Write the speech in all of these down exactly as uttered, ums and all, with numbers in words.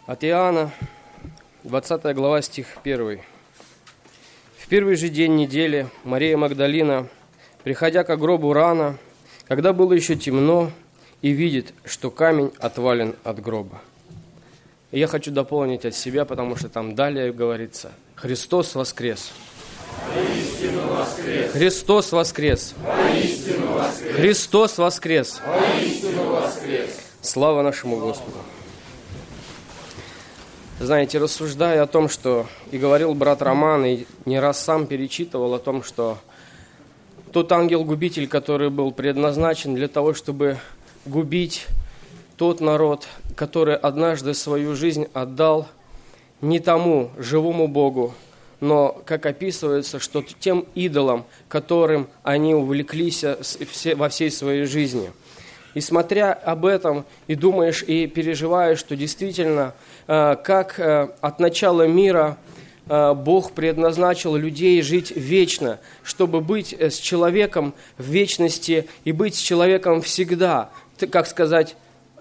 От Иоанна, двадцатая глава, стих первый. В первый же день недели Мария Магдалина, приходя к гробу рано, когда было еще темно, и видит, что камень отвален от гроба. И я хочу дополнить от себя, потому что там далее говорится: Христос воскрес! Воистину воскрес! Христос воскрес! Воистину воскрес! Христос воскрес! Воистину воскрес! Слава нашему Господу! Знаете, рассуждая о том, что и говорил брат Роман, и не раз сам перечитывал о том, что тот ангел-губитель, который был предназначен для того, чтобы губить тот народ, который однажды свою жизнь отдал не тому живому Богу, но, как описывается, что тем идолам, которым они увлеклись во всей своей жизни. И смотря об этом, и думаешь, и переживаешь, что действительно, как от начала мира Бог предназначил людей жить вечно, чтобы быть с человеком в вечности и быть с человеком всегда, как сказать,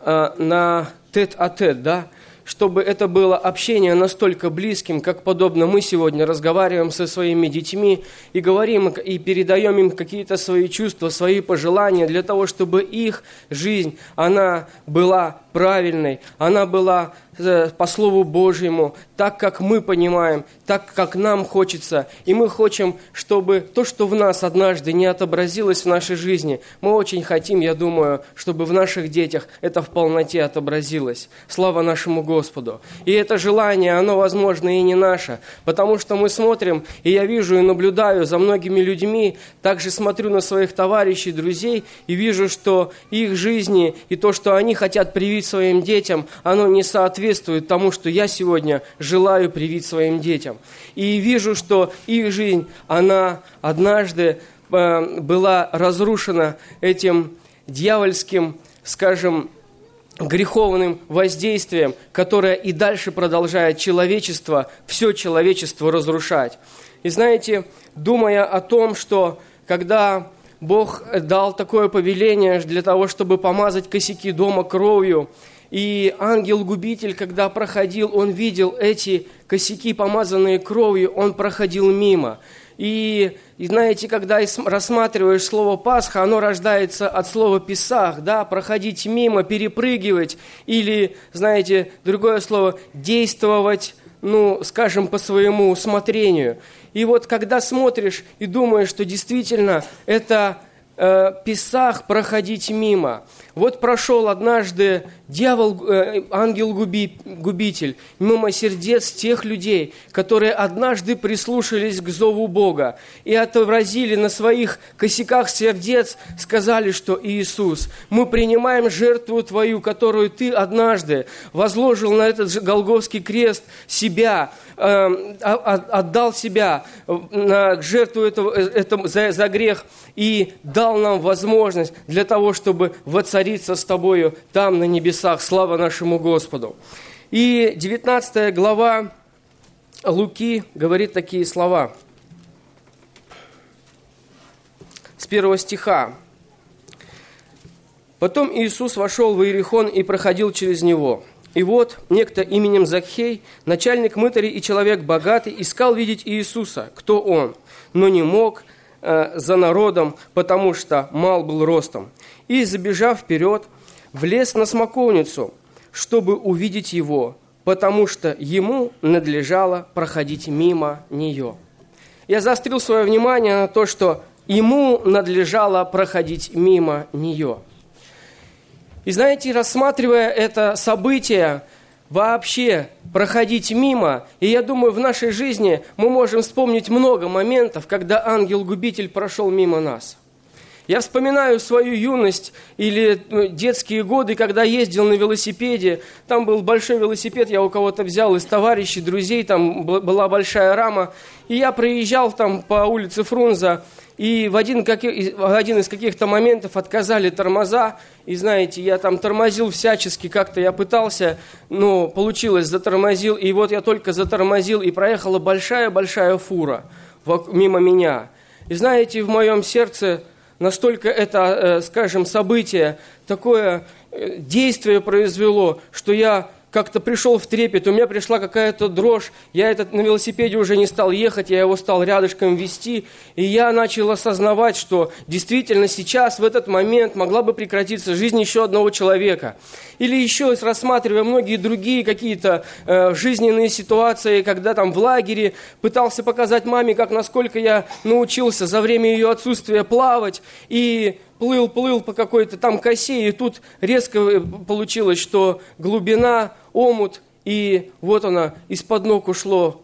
на тет-а-тет, да? Чтобы это было общение настолько близким, как подобно мы сегодня разговариваем со своими детьми и говорим, и передаем им какие-то свои чувства, свои пожелания, для того, чтобы их жизнь, она была правильной, она была по Слову Божьему, так, как мы понимаем, так, как нам хочется. И мы хотим, чтобы то, что в нас однажды не отобразилось в нашей жизни, мы очень хотим, я думаю, чтобы в наших детях это в полноте отобразилось. Слава нашему Господу. И это желание, оно, возможно, и не наше, потому что мы смотрим, и я вижу и наблюдаю за многими людьми, также смотрю на своих товарищей, друзей, и вижу, что их жизни и то, что они хотят привить своим детям, оно не соответствует тому, что я сегодня желаю привить своим детям. И вижу, что их жизнь, она однажды э, была разрушена этим дьявольским, скажем, греховным воздействием, которое и дальше продолжает человечество, все человечество разрушать. И знаете, думая о том, что когда Бог дал такое повеление для того, чтобы помазать косяки дома кровью, и ангел-губитель, когда проходил, он видел эти косяки, помазанные кровью, он проходил мимо. И, и знаете, когда рассматриваешь слово «Пасха», оно рождается от слова «песах», да, проходить мимо, перепрыгивать, или, знаете, другое слово «действовать», ну, скажем, по своему усмотрению. И вот когда смотришь и думаешь, что действительно это э, «песах» проходить мимо. Вот прошел однажды дьявол, э, ангел-губитель, мимо сердец тех людей, которые однажды прислушались к зову Бога и отобразили на своих косяках сердец, сказали, что «Иисус, мы принимаем жертву Твою, которую Ты однажды возложил на этот же Голгофский крест себя, э, отдал себя на жертву этого, этого, за, за грех и дал нам возможность для того, чтобы воцариться с Тобою там, на небесах. Слава нашему Господу. И девятнадцатая глава Луки говорит такие слова. С первого стиха. «Потом Иисус вошел в Иерихон и проходил через него. И вот некто именем Закхей, начальник мытарей и человек богатый, искал видеть Иисуса, кто он, но не мог э, за народом, потому что мал был ростом. И, забежав вперед, влез на смоковницу, чтобы увидеть его, потому что ему надлежало проходить мимо нее». Я заострил свое внимание на то, что ему надлежало проходить мимо нее. И знаете, рассматривая это событие, вообще проходить мимо, и я думаю, в нашей жизни мы можем вспомнить много моментов, когда ангел-губитель прошел мимо нас. Я вспоминаю свою юность или детские годы, когда ездил на велосипеде. Там был большой велосипед, я у кого-то взял из товарищей, друзей, там была большая рама. И я проезжал там по улице Фрунзе, и в один, в один из каких-то моментов отказали тормоза. И знаете, я там тормозил всячески, как-то я пытался, но получилось, затормозил. И вот я только затормозил, и проехала большая-большая фура мимо меня. И знаете, в моем сердце настолько это, скажем, событие, такое действие произвело, что я как-то пришел в трепет, у меня пришла какая-то дрожь, я этот на велосипеде уже не стал ехать, я его стал рядышком вести, и я начал осознавать, что действительно сейчас, в этот момент, могла бы прекратиться жизнь еще одного человека. Или еще рассматривая многие другие какие-то э, жизненные ситуации, когда там в лагере пытался показать маме, как насколько я научился за время ее отсутствия плавать, и плыл, плыл по какой-то там косе, и тут резко получилось, что глубина, омут, и вот она, из-под ног ушло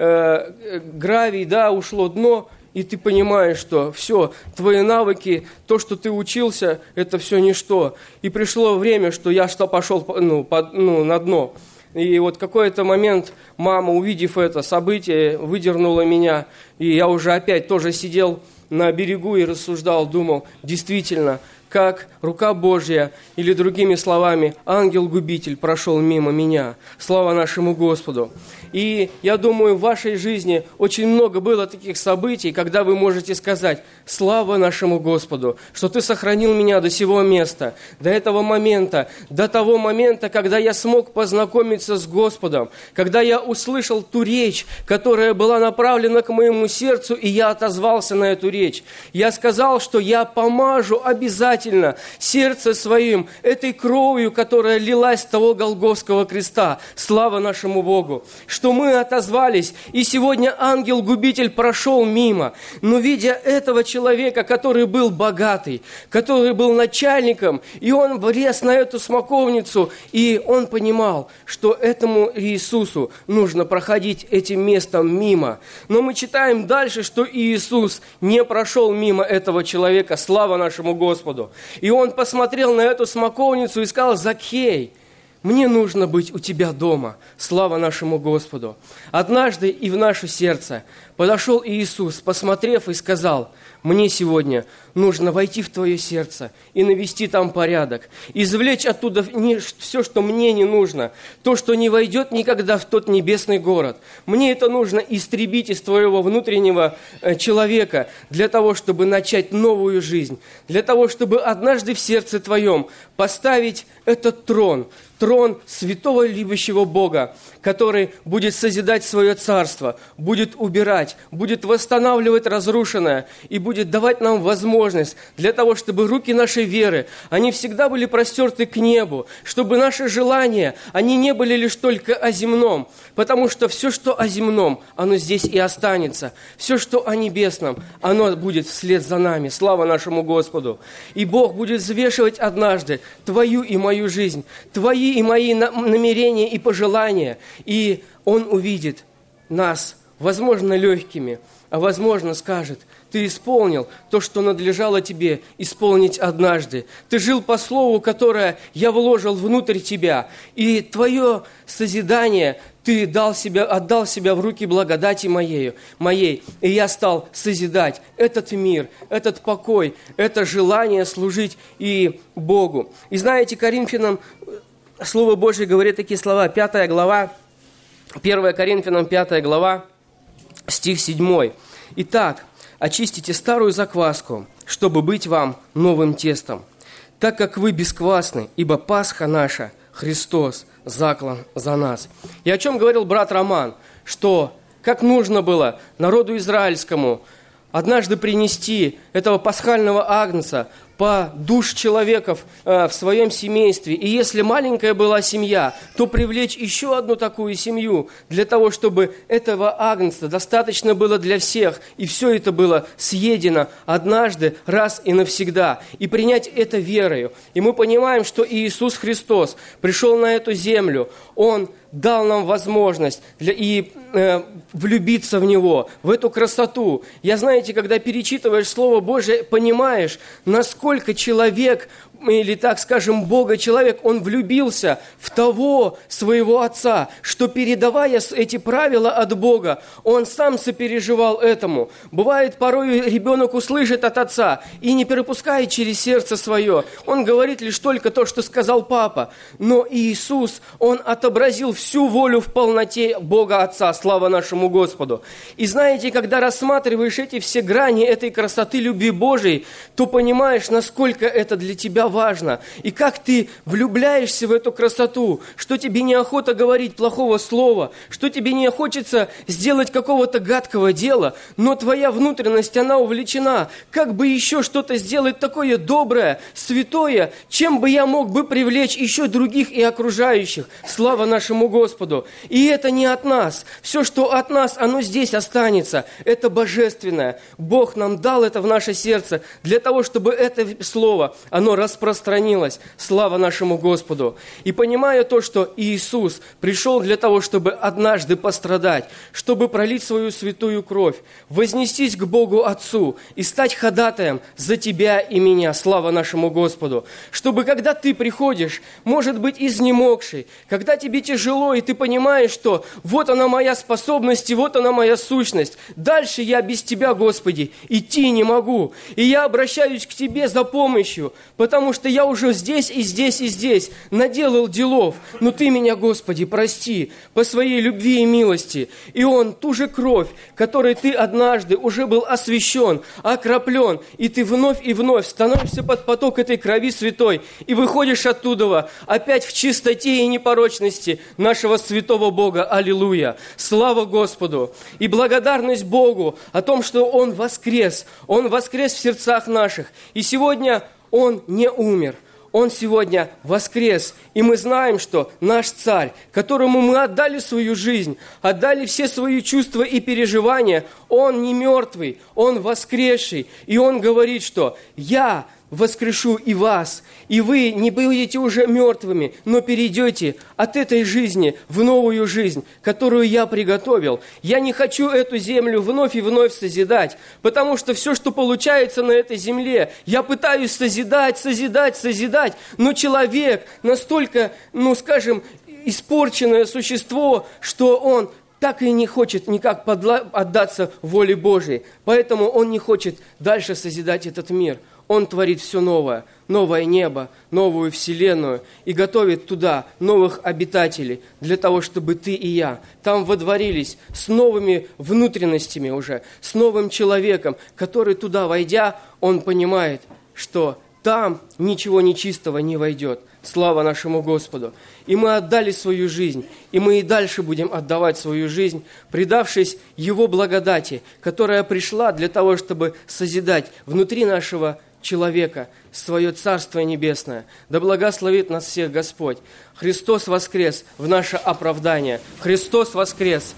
э, гравий, да, ушло дно, и ты понимаешь, что все, твои навыки, то, что ты учился, это все ничто. И пришло время, что я что пошел ну, под, ну, на дно. И вот какой-то момент мама, увидев это событие, выдернула меня, и я уже опять тоже сидел на берегу и рассуждал, думал, действительно, как рука Божья, или другими словами, ангел-губитель прошел мимо меня. Слава нашему Господу. И я думаю, в вашей жизни очень много было таких событий, когда вы можете сказать: слава нашему Господу, что ты сохранил меня до сего места, до этого момента, до того момента, когда я смог познакомиться с Господом, когда я услышал ту речь, которая была направлена к моему сердцу, и я отозвался на эту речь. Я сказал, что я помажу обязательно сердце своим этой кровью, которая лилась с того Голгофского креста. Слава нашему Богу, что мы отозвались, и сегодня ангел-губитель прошел мимо. Но видя этого человека, который был богатый, который был начальником, и он влез на эту смоковницу, и он понимал, что этому Иисусу нужно проходить этим местом мимо. Но мы читаем дальше, что Иисус не прошел мимо этого человека. Слава нашему Господу. И он посмотрел на эту смоковницу и сказал: Закхей, мне нужно быть у тебя дома. Слава нашему Господу. Однажды и в наше сердце подошел Иисус, посмотрев, и сказал: мне сегодня нужно войти в твое сердце и навести там порядок, извлечь оттуда не, все, что мне не нужно, то, что не войдет никогда в тот небесный город. Мне это нужно истребить из твоего внутреннего э, человека для того, чтобы начать новую жизнь, для того, чтобы однажды в сердце твоем поставить этот трон, трон святого любящего Бога, который будет созидать свое царство, будет убирать, будет восстанавливать разрушенное и будет давать нам возможность для того, чтобы руки нашей веры, они всегда были простерты к небу, чтобы наши желания, они не были лишь только о земном, потому что все, что о земном, оно здесь и останется. Все, что о небесном, оно будет вслед за нами. Слава нашему Господу. И Бог будет взвешивать однажды твою и мою жизнь, твои и мои намерения и пожелания, и Он увидит нас, возможно, легкими, а возможно, скажет: ты исполнил то, что надлежало тебе исполнить однажды. Ты жил по слову, которое я вложил внутрь тебя, и твое созидание ты дал себя, отдал себя в руки благодати моей, моей, и я стал созидать этот мир, этот покой, это желание служить и Богу. И знаете, Коринфянам Слово Божье говорит такие слова, пятая глава, первое Коринфянам, пятая глава, стих седьмой. «Итак, очистите старую закваску, чтобы быть вам новым тестом, так как вы бесквасны, ибо Пасха наша, Христос, заклан за нас». И о чем говорил брат Роман, что как нужно было народу израильскому однажды принести этого пасхального агнца по душ человеков э, в своем семействе. И если маленькая была семья, то привлечь еще одну такую семью для того, чтобы этого агнца достаточно было для всех. И все это было съедено однажды, раз и навсегда. И принять это верою. И мы понимаем, что Иисус Христос пришел на эту землю. Он дал нам возможность для, и э, влюбиться в Него, в эту красоту. Я, знаете, когда перечитываешь Слово Божие, понимаешь, насколько человек, или так скажем, Бога человек, он влюбился в того своего Отца, что, передавая эти правила от Бога, он сам сопереживал этому. Бывает, порой ребенок услышит от Отца и не перепускает через сердце свое. Он говорит лишь только то, что сказал папа. Но Иисус, Он отобразил всю волю в полноте Бога Отца. Слава нашему Господу. И знаете, когда рассматриваешь эти все грани этой красоты любви Божией, то понимаешь, насколько это для тебя важно. важно, и как ты влюбляешься в эту красоту, что тебе неохота говорить плохого слова, что тебе не хочется сделать какого-то гадкого дела, но твоя внутренность, она увлечена, как бы еще что-то сделать такое доброе, святое, чем бы я мог бы привлечь еще других и окружающих. Слава нашему Господу! И это не от нас. Все, что от нас, оно здесь останется. Это божественное. Бог нам дал это в наше сердце для того, чтобы это слово, оно распространилось. Слава нашему Господу! И понимая то, что Иисус пришел для того, чтобы однажды пострадать, чтобы пролить свою святую кровь, вознестись к Богу Отцу и стать ходатаем за тебя и меня. Слава нашему Господу! Чтобы когда ты приходишь, может быть, изнемогший, когда тебе тяжело, и ты понимаешь, что вот она моя способность, и вот она моя сущность. Дальше я без тебя, Господи, идти не могу. И я обращаюсь к тебе за помощью, потому что я уже здесь и здесь и здесь наделал делов. Но ты меня, Господи, прости по своей любви и милости. И Он, ту же кровь, которой ты однажды уже был освящен, окроплен, и ты вновь и вновь становишься под поток этой крови святой, и выходишь оттуда опять в чистоте и непорочности нашего святого Бога. Аллилуйя! Слава Господу! И благодарность Богу о том, что Он воскрес. Он воскрес в сердцах наших. И сегодня Он не умер. Он сегодня воскрес. И мы знаем, что наш Царь, которому мы отдали свою жизнь, отдали все свои чувства и переживания, Он не мертвый, Он воскресший. И Он говорит, что «Я воскрешу и вас, и вы не будете уже мертвыми, но перейдете от этой жизни в новую жизнь, которую я приготовил. Я не хочу эту землю вновь и вновь созидать, потому что все, что получается на этой земле, я пытаюсь созидать, созидать, созидать, но человек настолько, ну скажем, испорченное существо, что он так и не хочет никак подла- отдаться воле Божией, поэтому он не хочет дальше созидать этот мир. Он творит все новое, новое небо, новую вселенную и готовит туда новых обитателей для того, чтобы ты и я там водворились с новыми внутренностями уже, с новым человеком, который туда войдя, он понимает, что там ничего нечистого не войдет. Слава нашему Господу! И мы отдали свою жизнь, и мы и дальше будем отдавать свою жизнь, предавшись Его благодати, которая пришла для того, чтобы созидать внутри нашего человека свое Царство Небесное. Да благословит нас всех Господь. Христос воскрес в наше оправдание. Христос воскрес.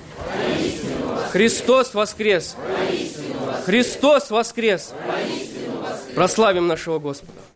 Христос воскрес. Христос воскрес. Прославим нашего Господа.